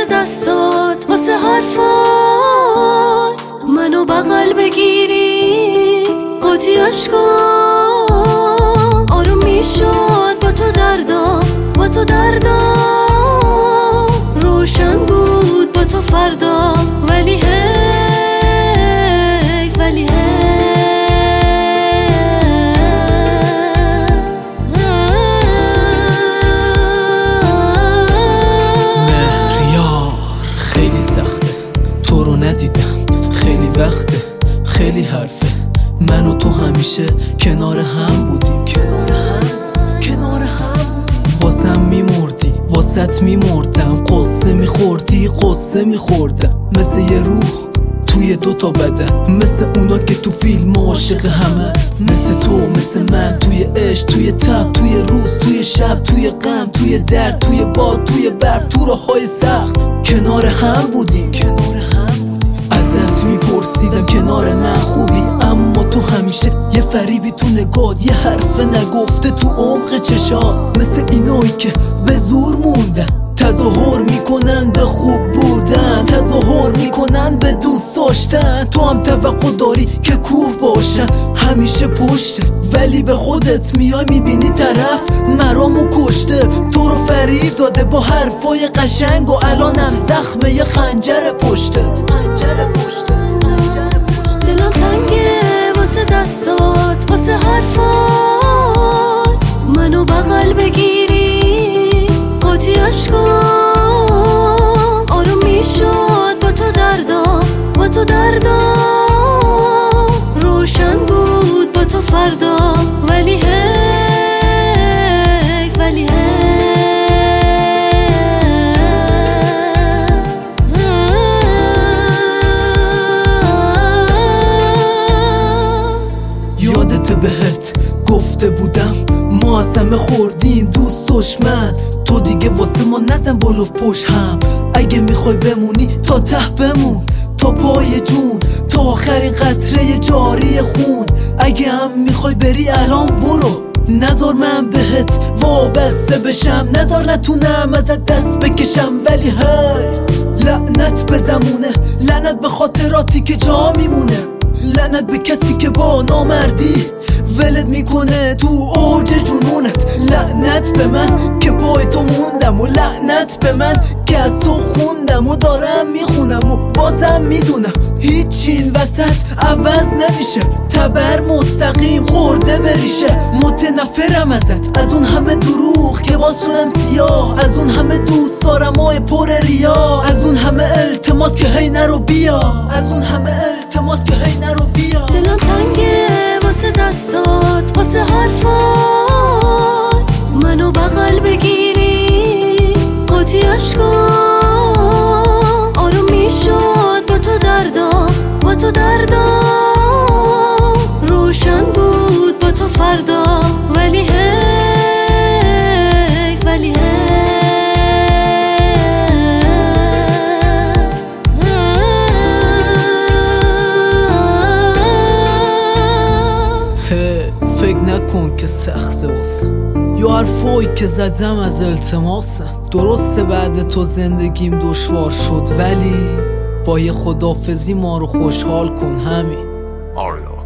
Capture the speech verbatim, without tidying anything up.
واسه دستات، واسه حرفات، منو بغل بگیری قاطی عشقام. آروم میشد با تو دردام، با تو دردام، روشن بود با تو فردا، ولی هی ولی هی مهریار خیلی سخته، تو رو ندیدم خیلی وقته، خیلی حرفه، من و تو همیشه کنار هم بودیم، کنار هم کنار هم بودیم. واسم میمردی واسط میمردم، قصه میخوردی قصه میخوردم، مثل یه روح توی دوتا بدن، مثل اونا که تو فیلم عاشق همه، مثل تو مثل من، توی عشق توی تب، توی روز توی شب، توی غم توی درد، توی باد توی برف، تو راههای سخت کنار هم بودیم، کنار هم بودیم. ازت میپرسیدم کنار من خوبی، اما تو همیشه یه فریبی تو نگات، یه حرف نگفته تو عمق چشات، مثل اینایی که به زور موندن، تظاهر میکنن به خوب بودن، تظاهر میکنن به دوست داشتن. تو هم توقع داری که کوه باشن همیشه پشتت، ولی به خودت میای میبینی طرف مرامو کشته، تو رو فریب داده با حرفای قشنگ، و الانم زخمه یه خنجر پشتت، خنجر پشتت، خنجر پشتت. دلم تنگه واسه دستات، واسه حرفات، منو بغل بگیری قاطی عشقام. آروم میشد با تو دردام، با تو دردام، روشن بود با تو فردا، ولی هی ولی هی یادت بهت گفته بودم ما از همه خوردیم دوست دشمن، تو دیگه واسه ما نزن بلوف پشت هم، اگه میخوای بمونی تا ته بمون، تا پای جون، تا آخرین قطره جاری خون. اگه هم میخوای بری الان برو، نذار من بهت وابسته بشم، نذار نتونم ازت دست بکشم، ولی هست لعنت به زمونه، لعنت به خاطراتی که جا میمونه، لعنت به کسی که با نامردی ولت میکنه تو اوج جنونت، لعنت به من که پای تو موندم، و لعنت به من که از تو خوندم و دارم میخونم، و بازم میدونم هیچ این وسط عوض نمیشه، تبر مستقیم خورده بریشه. متنفرم ازت، از اون همه دروغ که باز شدم سیاه، از اون همه دوست دارم و پر ریا، از اون همه التماس که هی نرو بیا، از اون همه التماس که هی نرو بیا. دلم تنگه واسه دستات، واسه حرفات، منو بغل بگیری قاطی عشقام. آروم میشد با تو دردام، با تو دردام، روشن بود با تو فردا، ولی هی ولی هی فکر نکن که سخته واسم، یا حرفایی که زدم از التماسم، درسته بعد تو زندگیم دشوار شد، ولی با یه خدافزی ما رو خوشحال کن، همین. آریو